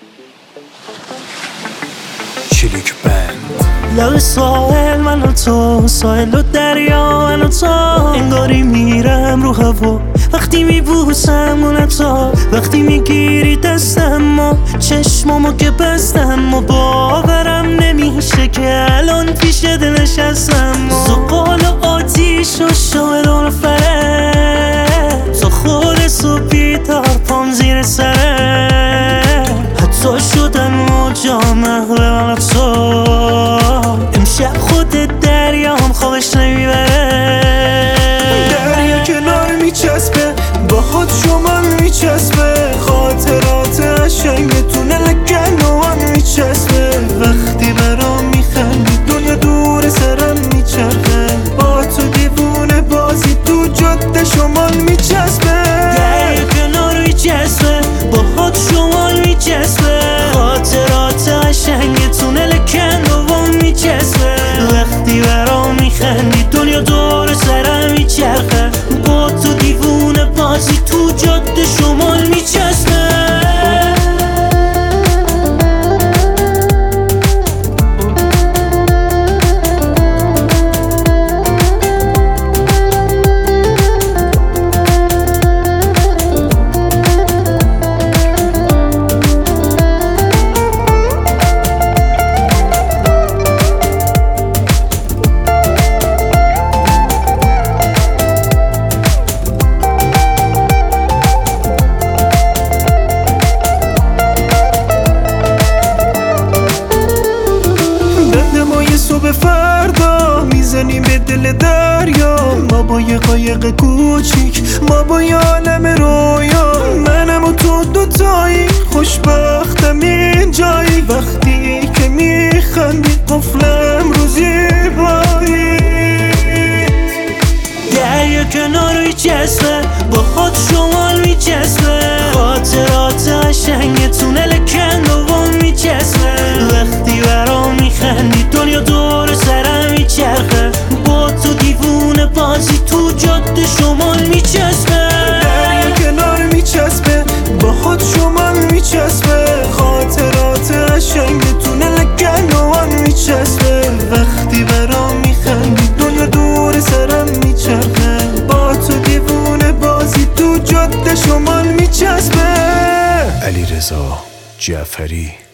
کلیک بند. لب ساحل من و تو، ساحل و دریا من و تو، انگاری میرم رو هوا وقتی میبوسم اون تا، وقتی میگیری دستم و چشمامو که بستم و باورم نمیشه که الان پیش دل نشستم. زغال و آتیش و شاهدان و فره، تو خود صبح بیدار پام زیر سره، حتی شدن موجا محو من تو، امشب خود دریا هم خوابش نمیبره. دریا کنار میچسبه باهات شما میچسبه، خاطرات قشنگ تونل کنوان میچسبه، وقتی برام میخندی دنیا دور سرم میچرخه، با تو دیوونه بازی تو جاده شمال میچسبه. دریا کنار میچسبه باهات شما میچسبه، خاطرات قشنگ تونل کنوان میچسبه، وقتی برام میخندی دنیا دور سرم میچرخه، با تو دیوونه بازی تو جاده شمال میچسبه. صبح فردا میزنیم به دل دریا، ما با یه قایق کوچیک، ما با یه عالم رویا، منم و تو دوتایی خوشبختم این جایی، وقتی که میخندی قفلم رو زیبایی. دریا کنار میچسبه باهات شمال میچسبه، خاطرات قشنگ تونل کنوان میچسبه، وقتی برام میخندی دنیا دور سرم میچرخه، با تو دیوونه بازی تو جاده شمال میچسبه. دریا کنار میچسبه باهات شمال میچسبه، خاطرات قشنگ تونل کنوان میچسبه، وقتی برام میخندی دنیا دور سرم میچرخه، با تو دیوونه بازی تو جاده شمال میچسبه. علیرضا جعفری.